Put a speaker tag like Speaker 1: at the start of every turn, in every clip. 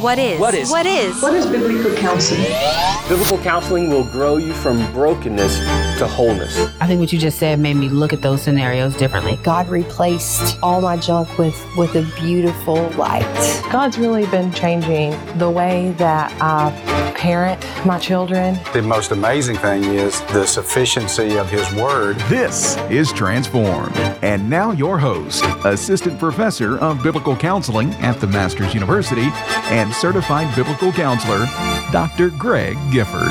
Speaker 1: What is
Speaker 2: biblical counseling?
Speaker 3: Biblical counseling will grow you from brokenness to wholeness.
Speaker 4: I think what you just said made me look at those scenarios differently.
Speaker 5: God replaced all my junk with a beautiful light.
Speaker 6: God's really been changing the way that I parent my children.
Speaker 7: The most amazing thing is the sufficiency of His Word.
Speaker 8: This is Transformed. And now your host, Assistant Professor of Biblical Counseling at the Masters University and Certified Biblical Counselor, Dr. Greg Gifford.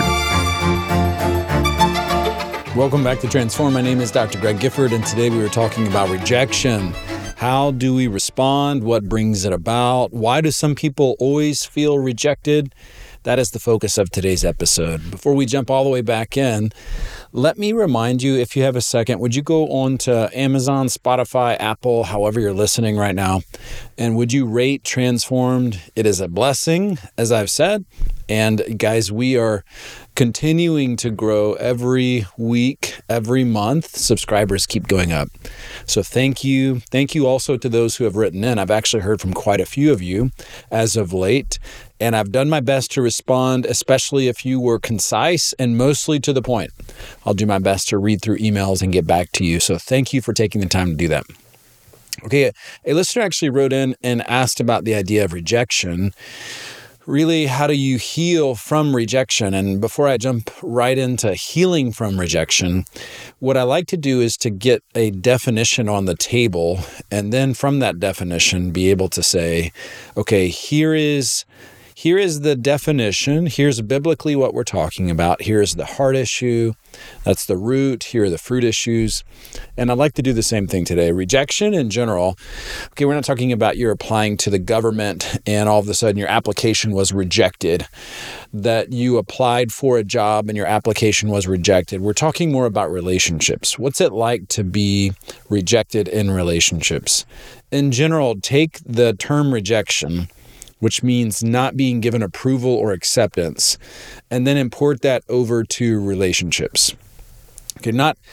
Speaker 9: Welcome back to Transform. My name is Dr. Greg Gifford, and today we were talking about rejection. How do we respond? What brings it about? Why do some people always feel rejected? That is the focus of today's episode. Before we jump all the way back in, let me remind you, if you have a second, would you go on to Amazon, Spotify, Apple, however you're listening right now, and would you rate Transformed? It is a blessing, as I've said. And guys, we are continuing to grow every week, every month. Subscribers keep going up. So thank you. Thank you also to those who have written in. I've actually heard from quite a few of you as of late, and I've done my best to respond, especially if you were concise and mostly to the point. I'll do my best to read through emails and get back to you. So thank you for taking the time to do that. Okay, a listener actually wrote in and asked about the idea of rejection. Really, how do you heal from rejection? And before I jump right into healing from rejection, what I like to do is to get a definition on the table, and then from that definition, be able to say, okay, here is the definition. Here's biblically what we're talking about. Here's the heart issue. That's the root. Here are the fruit issues. And I'd like to do the same thing today. Rejection in general. Okay, we're not talking about you're applying to the government and all of a sudden your application was rejected, that you applied for a job and your application was rejected. We're talking more about relationships. What's it like to be rejected in relationships? In general, take the term rejection, which means not being given approval or acceptance, and then import that over to relationships. Okay,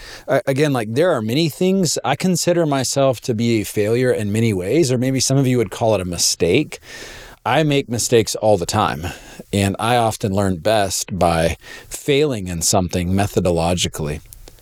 Speaker 9: there are many things. I consider myself to be a failure in many ways, or maybe some of you would call it a mistake. I make mistakes all the time, and I often learn best by failing in something methodologically.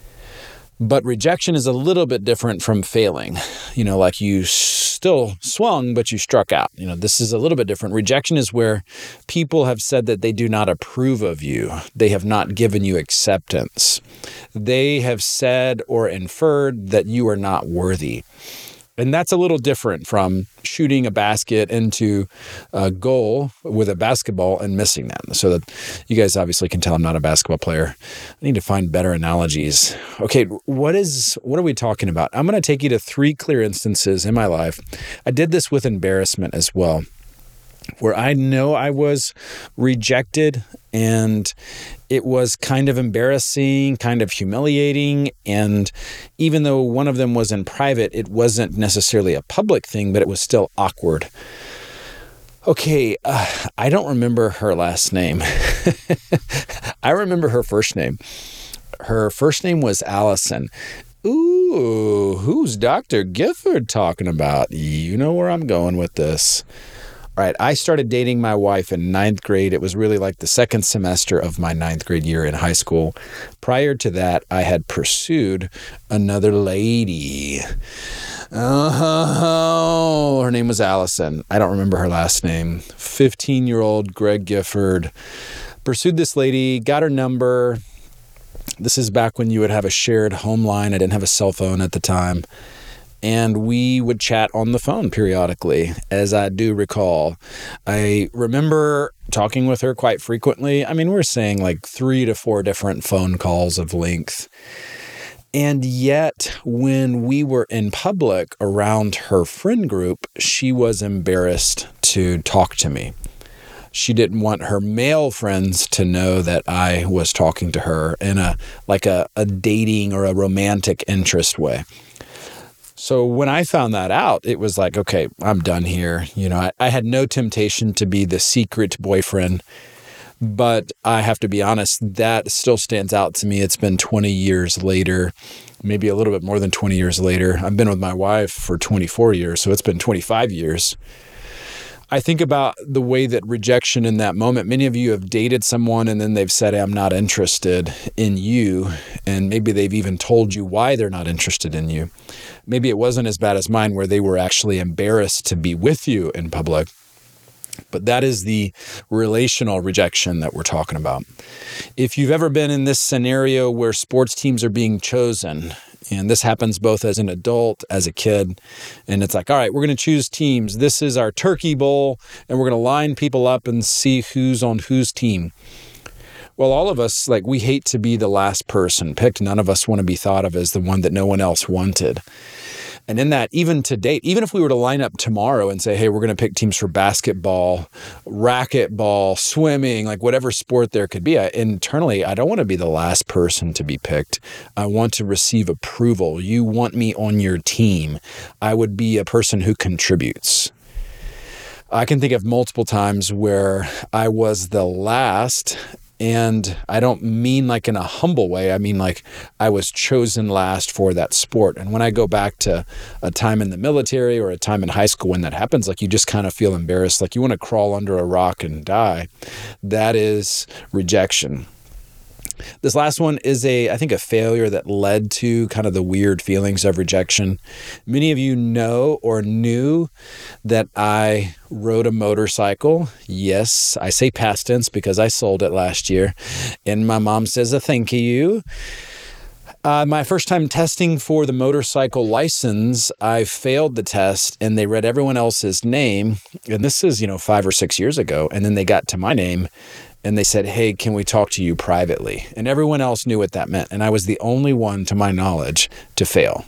Speaker 9: But rejection is a little bit different from failing. Like you still swung, but you struck out. This is a little bit different. Rejection is where people have said that they do not approve of you. They have not given you acceptance. They have said or inferred that you are not worthy. And that's a little different from shooting a basket into a goal with a basketball and missing that. So that you guys obviously can tell I'm not a basketball player. I need to find better analogies. Okay, what are we talking about? I'm going to take you to 3 clear instances in my life. I did this with embarrassment as well, where I know I was rejected and it was kind of embarrassing, kind of humiliating. And even though one of them was in private, it wasn't necessarily a public thing, but it was still awkward. Okay, I don't remember her last name. I remember her first name. Her first name was Allison. Ooh, who's Dr. Gifford talking about? You know where I'm going with this. All right, I started dating my wife in 9th grade. It was really like the second semester of my 9th grade year in high school. Prior to that, I had pursued another lady. Oh, her name was Allison. I don't remember her last name. 15-year-old Greg Gifford. Pursued this lady, got her number. This is back when you would have a shared home line. I didn't have a cell phone at the time. And we would chat on the phone periodically, as I do recall. I remember talking with her quite frequently. I mean, we're saying like 3 to 4 different phone calls of length. And yet, when we were in public around her friend group, she was embarrassed to talk to me. She didn't want her male friends to know that I was talking to her in a dating or a romantic interest way. So when I found that out, it was like, okay, I'm done here. I had no temptation to be the secret boyfriend, but I have to be honest, that still stands out to me. It's been 20 years later, maybe a little bit more than 20 years later. I've been with my wife for 24 years, so it's been 25 years. I think about the way that rejection in that moment, many of you have dated someone and then they've said, I'm not interested in you. And maybe they've even told you why they're not interested in you. Maybe it wasn't as bad as mine where they were actually embarrassed to be with you in public. But that is the relational rejection that we're talking about. If you've ever been in this scenario where sports teams are being chosen, and this happens both as an adult, as a kid, and it's like, all right, we're going to choose teams. This is our turkey bowl, and we're going to line people up and see who's on whose team. Well, all of us, we hate to be the last person picked. None of us want to be thought of as the one that no one else wanted. And in that, even to date, even if we were to line up tomorrow and say, hey, we're going to pick teams for basketball, racquetball, swimming, whatever sport there could be, internally, I don't want to be the last person to be picked. I want to receive approval. You want me on your team. I would be a person who contributes. I can think of multiple times where I was the last. And I don't mean in a humble way. I mean I was chosen last for that sport. And when I go back to a time in the military or a time in high school when that happens, you just kind of feel embarrassed, you want to crawl under a rock and die. That is rejection. This last one is I think a failure that led to kind of the weird feelings of rejection. Many of you know or knew that I rode a motorcycle. Yes, I say past tense because I sold it last year. And my mom says a thank you. My first time testing for the motorcycle license, I failed the test and they read everyone else's name. And this is, 5 or 6 years ago. And then they got to my name. And they said, hey, can we talk to you privately? And everyone else knew what that meant. And I was the only one, to my knowledge, to fail.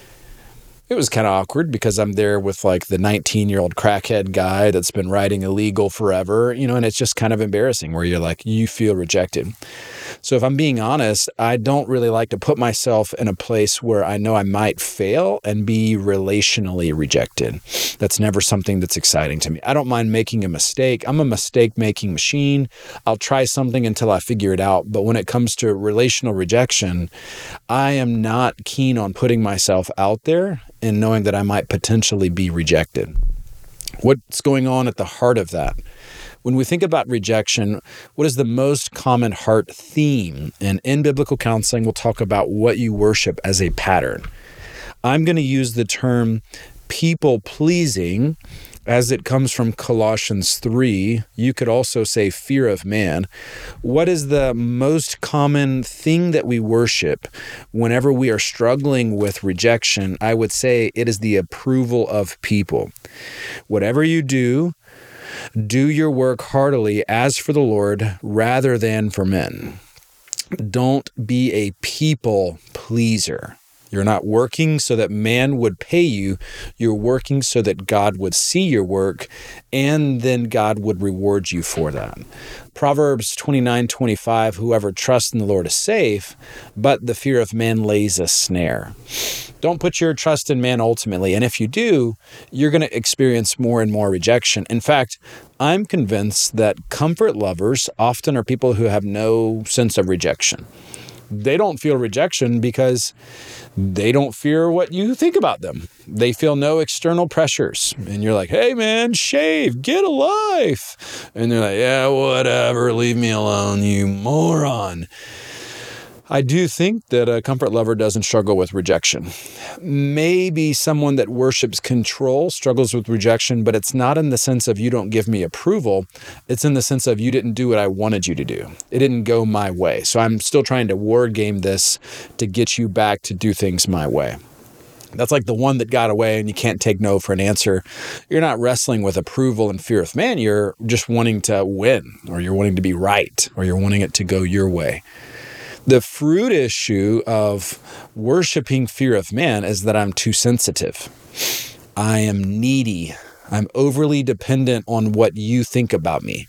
Speaker 9: It was kind of awkward because I'm there with the 19-year-old crackhead guy that's been riding illegal forever, and it's just kind of embarrassing where you're you feel rejected. So if I'm being honest, I don't really like to put myself in a place where I know I might fail and be relationally rejected. That's never something that's exciting to me. I don't mind making a mistake. I'm a mistake-making machine. I'll try something until I figure it out. But when it comes to relational rejection, I am not keen on putting myself out there and knowing that I might potentially be rejected. What's going on at the heart of that? When we think about rejection, what is the most common heart theme? And in biblical counseling, we'll talk about what you worship as a pattern. I'm going to use the term people-pleasing as it comes from Colossians 3. You could also say fear of man. What is the most common thing that we worship whenever we are struggling with rejection? I would say it is the approval of people. Whatever you do your work heartily as for the Lord rather than for men. Don't be a people pleaser. You're not working so that man would pay you. You're working so that God would see your work and then God would reward you for that. Proverbs 29:25, whoever trusts in the Lord is safe, but the fear of man lays a snare. Don't put your trust in man ultimately. And if you do, you're going to experience more and more rejection. In fact, I'm convinced that comfort lovers often are people who have no sense of rejection. They don't feel rejection because they don't fear what you think about them. They feel no external pressures. And you're like, hey man, shave, get a life. And they're like, yeah, whatever, leave me alone, you moron. I do think that a comfort lover doesn't struggle with rejection. Maybe someone that worships control struggles with rejection, but it's not in the sense of you don't give me approval. It's in the sense of you didn't do what I wanted you to do. It didn't go my way. So I'm still trying to war game this to get you back to do things my way. That's like the one that got away and you can't take no for an answer. You're not wrestling with approval and fear of man. You're just wanting to win, or you're wanting to be right, or you're wanting it to go your way. The fruit issue of worshiping fear of man is that I'm too sensitive. I am needy. I'm overly dependent on what you think about me.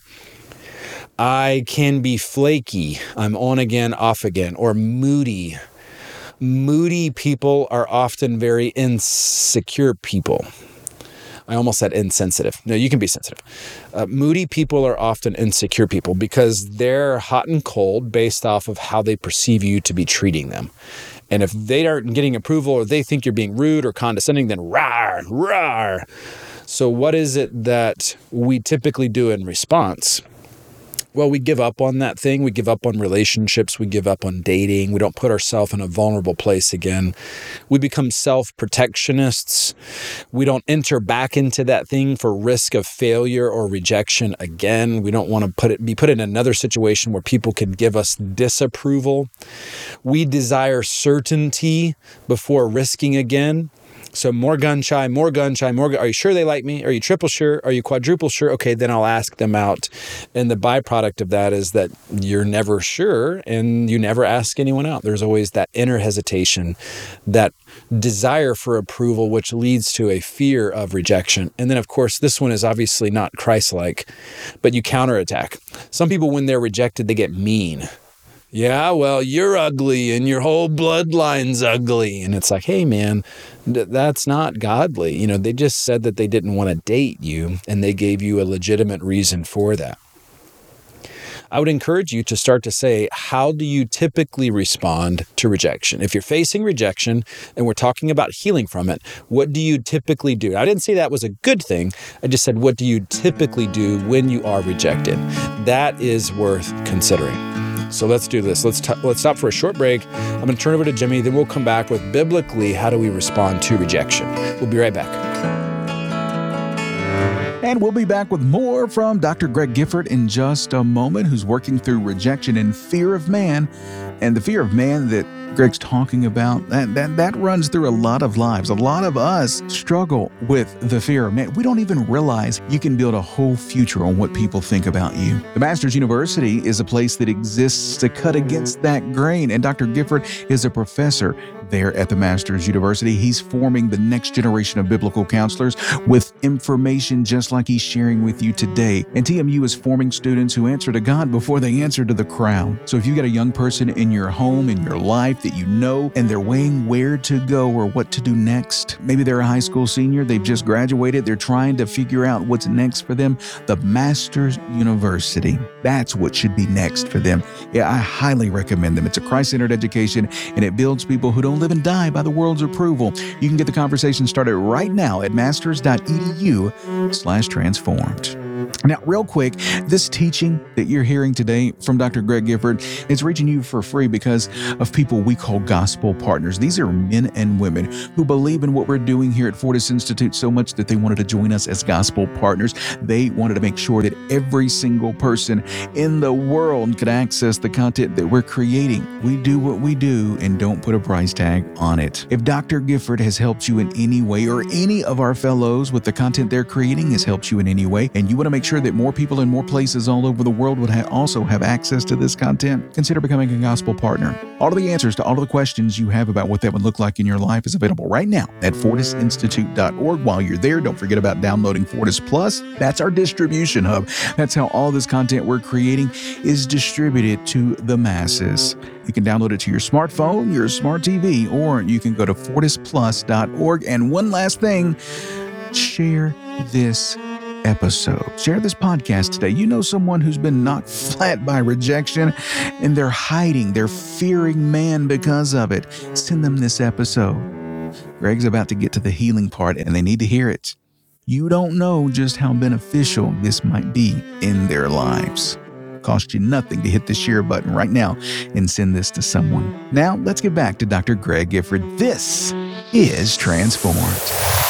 Speaker 9: I can be flaky. I'm on again, off again, or moody. Moody people are often very insecure people. I almost said insensitive. No, you can be sensitive. Moody people are often insecure people because they're hot and cold based off of how they perceive you to be treating them. And if they aren't getting approval or they think you're being rude or condescending, then rawr, rawr. So what is it that we typically do in response? Well, we give up on that thing. We give up on relationships. We give up on dating. We don't put ourselves in a vulnerable place again. We become self-protectionists. We don't enter back into that thing for risk of failure or rejection again. We don't want to be put in another situation where people can give us disapproval. We desire certainty before risking again. So more gun shy. Are you sure they like me? Are you triple sure? Are you quadruple sure? Okay, then I'll ask them out. And the byproduct of that is that you're never sure and you never ask anyone out. There's always that inner hesitation, that desire for approval, which leads to a fear of rejection. And then, of course, this one is obviously not Christ-like, but you counterattack. Some people, when they're rejected, they get mean. Yeah, well, you're ugly and your whole bloodline's ugly. And it's like, hey, man, that's not godly. They just said that they didn't want to date you and they gave you a legitimate reason for that. I would encourage you to start to say, how do you typically respond to rejection? If you're facing rejection and we're talking about healing from it, what do you typically do? I didn't say that was a good thing. I just said, what do you typically do when you are rejected? That is worth considering. So let's do this. Let's stop for a short break. I'm going to turn over to Jimmy. Then we'll come back with biblically, how do we respond to rejection? We'll be right back.
Speaker 8: And we'll be back with more from Dr. Greg Gifford in just a moment, who's working through rejection and fear of man. And the fear of man that Greg's talking about, that runs through a lot of lives. A lot of us struggle with the fear of man. We don't even realize you can build a whole future on what people think about you. The Masters University is a place that exists to cut against that grain. And Dr. Gifford is a professor there at the Masters University. He's forming the next generation of biblical counselors with information just like he's sharing with you today. And TMU is forming students who answer to God before they answer to the crowd. So if you've got a young person in your home, in your life that you know, and they're weighing where to go or what to do next, maybe they're a high school senior, they've just graduated, they're trying to figure out what's next for them, the Masters University, that's what should be next for them. Yeah, I highly recommend them. It's a Christ-centered education, and it builds people who don't live and die by the world's approval. You can get the conversation started right now at masters.edu/transformed. Now, real quick, this teaching that you're hearing today from Dr. Greg Gifford is reaching you for free because of people we call gospel partners. These are men and women who believe in what we're doing here at Fortis Institute so much that they wanted to join us as gospel partners. They wanted to make sure that every single person in the world could access the content that we're creating. We do what we do and don't put a price tag on it. If Dr. Gifford has helped you in any way, or any of our fellows with the content they're creating has helped you in any way, and you want to make sure that more people in more places all over the world would also have access to this content, consider becoming a gospel partner. All of the answers to all of the questions you have about what that would look like in your life is available right now at fortisinstitute.org. While you're there, don't forget about downloading Fortis Plus. That's our distribution hub. That's how all this content we're creating is distributed to the masses. You can download it to your smartphone, your smart TV, or you can go to fortisplus.org. And one last thing, share this episode. Share this podcast today. You know someone who's been knocked flat by rejection and they're hiding, they're fearing man because of it. Send them this episode. Greg's about to get to the healing part and they need to hear it. You don't know just how beneficial this might be in their lives. Cost you nothing to hit the share button right now and send this to someone. Now, let's get back to Dr. Greg Gifford. This is Transformed.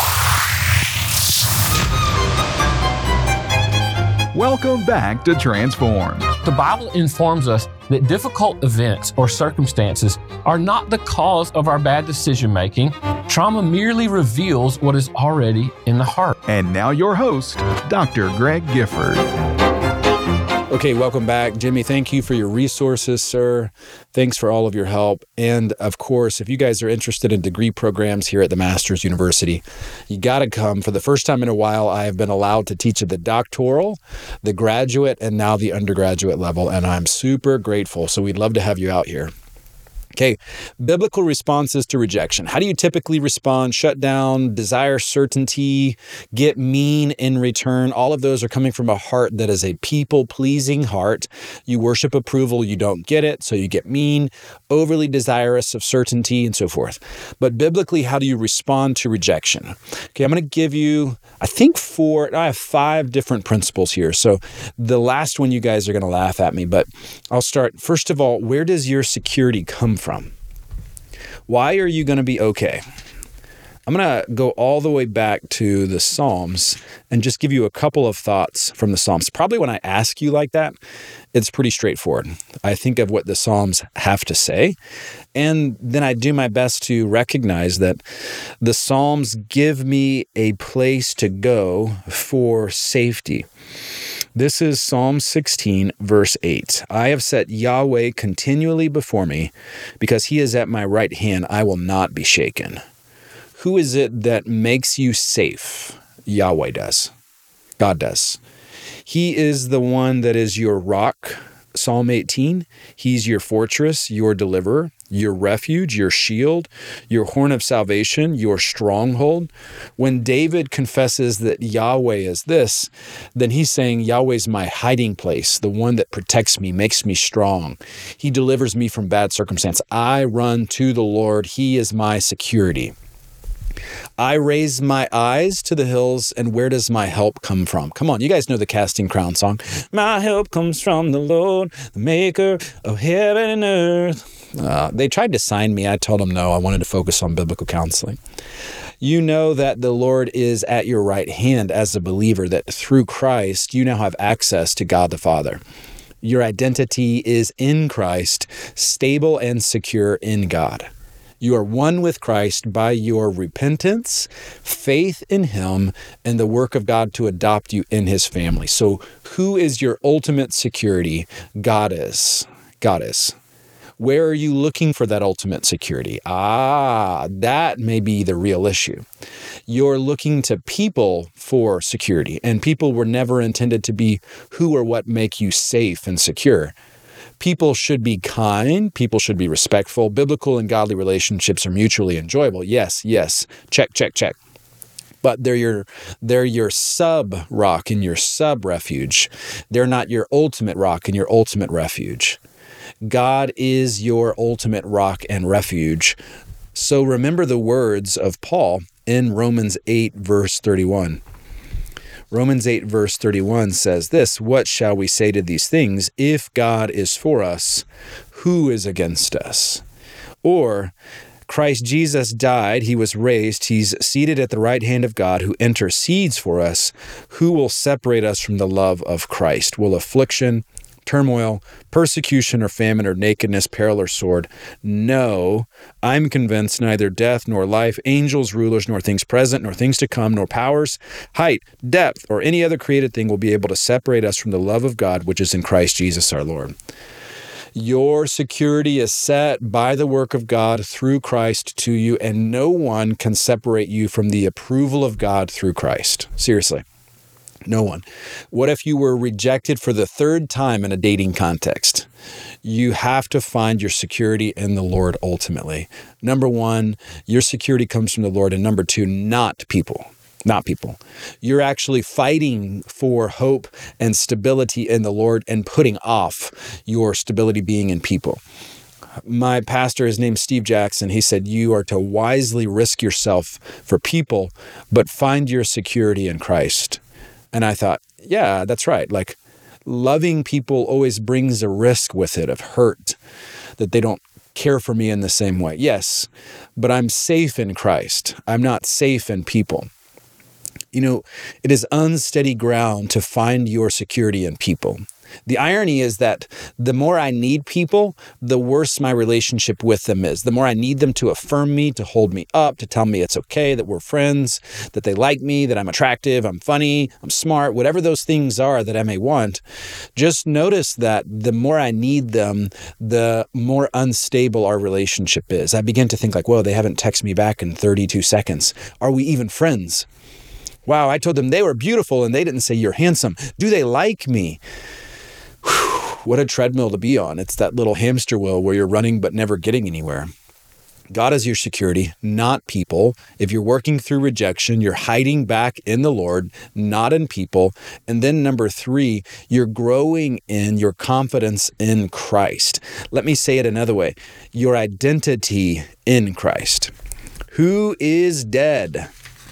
Speaker 8: Welcome back to Transformed.
Speaker 2: The Bible informs us that difficult events or circumstances are not the cause of our bad decision making. Trauma merely reveals what is already in the heart.
Speaker 8: And now your host, Dr. Greg Gifford.
Speaker 9: Okay, welcome back. Jimmy, thank you for your resources, sir. Thanks for all of your help. And of course, if you guys are interested in degree programs here at the Masters University, you got to come. For the first time in a while, I have been allowed to teach at the doctoral, the graduate, and now the undergraduate level, and I'm super grateful. So we'd love to have you out here. Okay, biblical responses to rejection. How do you typically respond? Shut down, desire certainty, get mean in return. All of those are coming from a heart that is a people-pleasing heart. You worship approval, you don't get it, so you get mean, overly desirous of certainty, and so forth. But biblically, how do you respond to rejection? Okay, I'm going to give you, I have 5 different principles here. So the last one, you guys are going to laugh at me, but I'll start. First of all, where does your security come from? Why are you going to be okay? I'm going to go all the way back to the Psalms and just give you a couple of thoughts from the Psalms. Probably when I ask you like that, it's pretty straightforward. I think of what the Psalms have to say, and then I do my best to recognize that the Psalms give me a place to go for safety. This is Psalm 16, verse 8. I have set Yahweh continually before me, because he is at my right hand, I will not be shaken. Who is it that makes you safe? Yahweh does. God does. He is the one that is your rock. Psalm 18, he's your fortress, your deliverer, your refuge, your shield, your horn of salvation, your stronghold. When David confesses that Yahweh is this, then he's saying Yahweh's my hiding place, the one that protects me, makes me strong. He delivers me from bad circumstance. I run to the Lord. He is my security. I raise my eyes to the hills, and where does my help come from? Come on, you guys know the Casting Crown song. My help comes from the Lord, the maker of heaven and earth. They tried to sign me. I told them no, I wanted to focus on biblical counseling. You know that the Lord is at your right hand as a believer, that through Christ, you now have access to God the Father. Your identity is in Christ, stable and secure in God. You are one with Christ by your repentance, faith in him, and the work of God to adopt you in his family. So who is your ultimate security? God is. God is. Where are you looking for that ultimate security? That may be the real issue. You're looking to people for security, and people were never intended to be who or what make you safe and secure. People should be kind. People should be respectful. Biblical and godly relationships are mutually enjoyable. Yes. Check. But they're your sub-rock and your sub-refuge. They're not your ultimate rock and your ultimate refuge. God is your ultimate rock and refuge. So remember the words of Paul in Romans 8, verse 31. Romans 8, verse 31 says this, what shall we say to these things? If God is for us, who is against us? Or, Christ Jesus died, he was raised, he's seated at the right hand of God, who intercedes for us. Who will separate us from the love of Christ? Will affliction, turmoil, persecution, or famine, or nakedness, peril, or sword? No, I'm convinced neither death nor life, angels, rulers, nor things present, nor things to come, nor powers, height, depth, or any other created thing will be able to separate us from the love of God, which is in Christ Jesus our Lord. Your security is set by the work of God through Christ to you, and no one can separate you from the approval of God through Christ. Seriously. No one. What if you were rejected for the 3rd time in a dating context? You have to find your security in the Lord ultimately. Number 1, your security comes from the Lord. And number 2, not people. Not people. You're actually fighting for hope and stability in the Lord and putting off your stability being in people. My pastor, his name's Steve Jackson, he said, you are to wisely risk yourself for people, but find your security in Christ. And I thought, yeah, that's right. Like, loving people always brings a risk with it of hurt, that they don't care for me in the same way. Yes, but I'm safe in Christ. I'm not safe in people. You know, it is unsteady ground to find your security in people. The irony is that the more I need people, the worse my relationship with them is. The more I need them to affirm me, to hold me up, to tell me it's okay, that we're friends, that they like me, that I'm attractive, I'm funny, I'm smart, whatever those things are that I may want. Just notice that the more I need them, the more unstable our relationship is. I begin to think like, whoa, they haven't texted me back in 32 seconds. Are we even friends? Wow, I told them they were beautiful and they didn't say you're handsome. Do they like me? What a treadmill to be on. It's that little hamster wheel where you're running but never getting anywhere. God is your security, not people. If you're working through rejection, you're hiding back in the Lord, not in people. And then number 3, you're growing in your confidence in Christ. Let me say it another way. Your identity in Christ. Who is dead?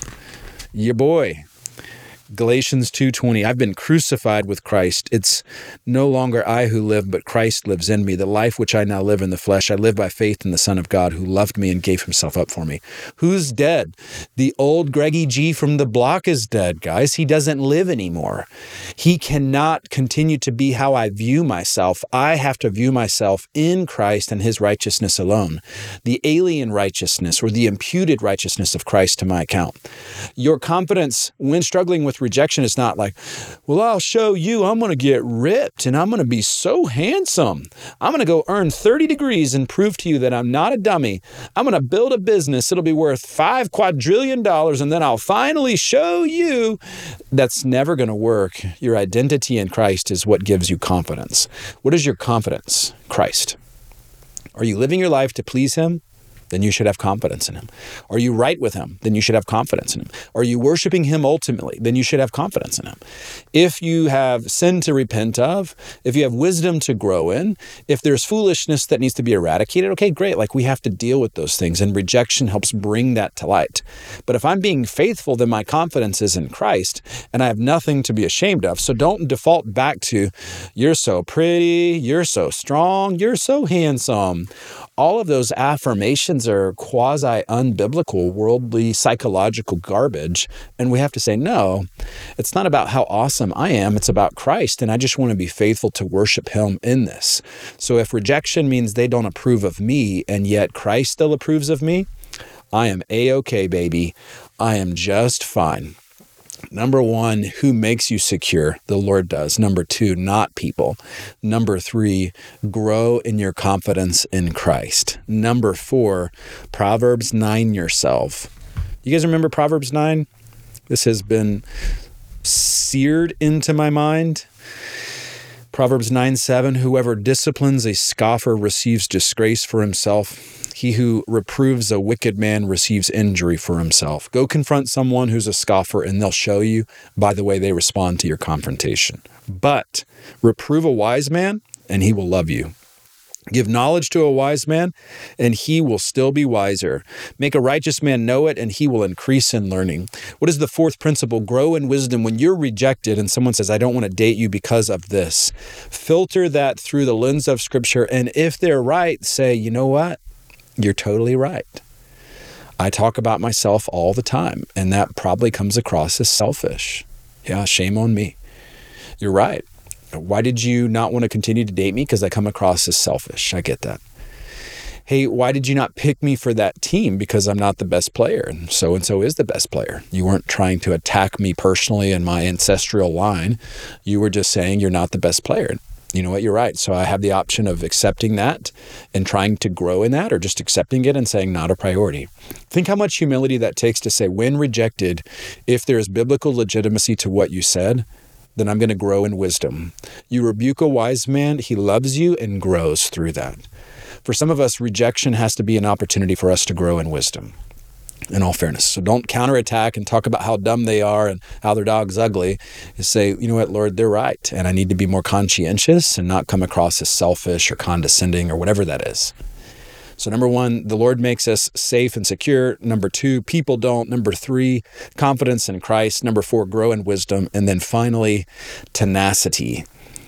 Speaker 9: Your boy. Galatians 2:20, I've been crucified with Christ. It's no longer I who live, but Christ lives in me. The life which I now live in the flesh, I live by faith in the Son of God who loved me and gave himself up for me. Who's dead? The old Greggy G from the block is dead, guys. He doesn't live anymore. He cannot continue to be how I view myself. I have to view myself in Christ and his righteousness alone. The alien righteousness or the imputed righteousness of Christ to my account. Your confidence when struggling with rejection is not like, well, I'll show you, I'm going to get ripped and I'm going to be so handsome. I'm going to go earn 30 degrees and prove to you that I'm not a dummy. I'm going to build a business. It'll be worth $5 quadrillion and then I'll finally show you. That's never going to work. Your identity in Christ is what gives you confidence. What is your confidence? Christ. Are you living your life to please him? Then you should have confidence in him. Are you right with him? Then you should have confidence in him. Are you worshiping him ultimately? Then you should have confidence in him. If you have sin to repent of, if you have wisdom to grow in, if there's foolishness that needs to be eradicated, okay, great. Like we have to deal with those things and rejection helps bring that to light. But if I'm being faithful, then my confidence is in Christ and I have nothing to be ashamed of. So don't default back to, you're so pretty, you're so strong, you're so handsome. All of those affirmations are quasi-unbiblical, worldly, psychological garbage. And we have to say, no, it's not about how awesome I am. It's about Christ. And I just want to be faithful to worship him in this. So if rejection means they don't approve of me and yet Christ still approves of me, I am A-okay, baby. I am just fine. Number 1, who makes you secure? The Lord does. Number 2, not people. Number 3, grow in your confidence in Christ. Number 4, Proverbs 9 yourself. You guys remember Proverbs 9? This has been seared into my mind. Proverbs 9:7, whoever disciplines a scoffer receives disgrace for himself. He who reproves a wicked man receives injury for himself. Go confront someone who's a scoffer and they'll show you by the way they respond to your confrontation. But reprove a wise man and he will love you. Give knowledge to a wise man, and he will still be wiser. Make a righteous man know it, and he will increase in learning. What is the 4th principle? Grow in wisdom. When you're rejected and someone says, I don't want to date you because of this, filter that through the lens of Scripture, and if they're right, say, you know what? You're totally right. I talk about myself all the time, and that probably comes across as selfish. Yeah, shame on me. You're right. Why did you not want to continue to date me? Because I come across as selfish. I get that. Hey, why did you not pick me for that team? Because I'm not the best player. And so is the best player. You weren't trying to attack me personally in my ancestral line. You were just saying you're not the best player. You know what? You're right. So I have the option of accepting that and trying to grow in that, or just accepting it and saying not a priority. Think how much humility that takes to say, when rejected, if there's biblical legitimacy to what you said, then I'm going to grow in wisdom. You rebuke a wise man, he loves you and grows through that. For some of us, rejection has to be an opportunity for us to grow in wisdom, in all fairness. So don't counterattack and talk about how dumb they are and how their dog's ugly. Just say, you know what, Lord, they're right. And I need to be more conscientious and not come across as selfish or condescending or whatever that is. So number 1, the Lord makes us safe and secure. Number 2, people don't. Number 3, confidence in Christ. Number 4, grow in wisdom. And then finally, tenacity.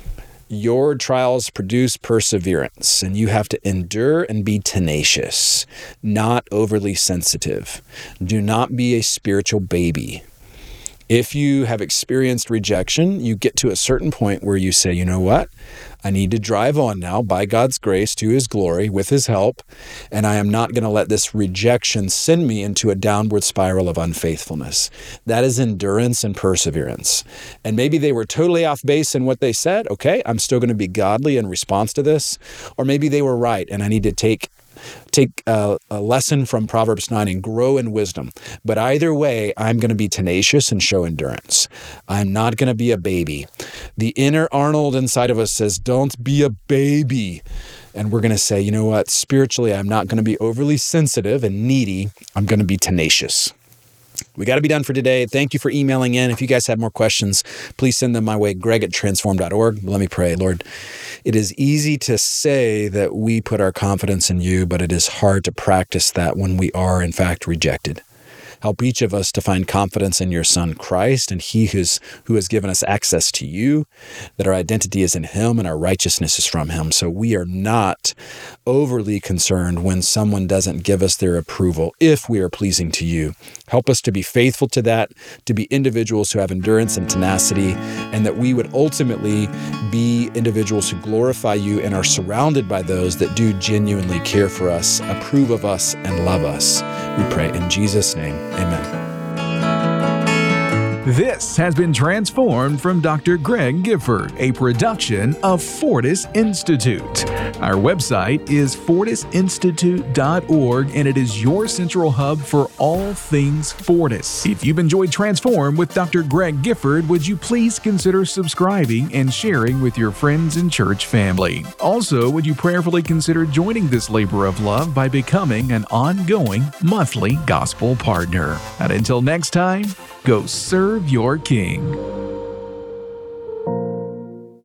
Speaker 9: Your trials produce perseverance, and you have to endure and be tenacious, not overly sensitive. Do not be a spiritual baby. If you have experienced rejection, you get to a certain point where you say, you know what? I need to drive on now by God's grace to his glory with his help, and I am not going to let this rejection send me into a downward spiral of unfaithfulness. That is endurance and perseverance. And maybe they were totally off base in what they said. Okay, I'm still going to be godly in response to this. Or maybe they were right, and I need to take take a lesson from Proverbs 9 and grow in wisdom. But either way, I'm going to be tenacious and show endurance. I'm not going to be a baby. The inner Arnold inside of us says, don't be a baby. And we're going to say, you know what? Spiritually, I'm not going to be overly sensitive and needy. I'm going to be tenacious. We got to be done for today. Thank you for emailing in. If you guys have more questions, please send them my way, greg@transform.org. Let me pray. Lord, it is easy to say that we put our confidence in you, but it is hard to practice that when we are, in fact, rejected. Help each of us to find confidence in your Son, Christ, and He who has given us access to you, that our identity is in Him and our righteousness is from Him. So we are not overly concerned when someone doesn't give us their approval if we are pleasing to you. Help us to be faithful to that, to be individuals who have endurance and tenacity, and that we would ultimately be individuals who glorify you and are surrounded by those that do genuinely care for us, approve of us, and love us. We pray in Jesus' name. Amen.
Speaker 8: This has been Transformed from Dr. Greg Gifford, a production of Fortis Institute. Our website is fortisinstitute.org, and it is your central hub for all things Fortis. If you've enjoyed Transform with Dr. Greg Gifford, would you please consider subscribing and sharing with your friends and church family? Also, would you prayerfully consider joining this labor of love by becoming an ongoing monthly gospel partner? And until next time, go serve your King.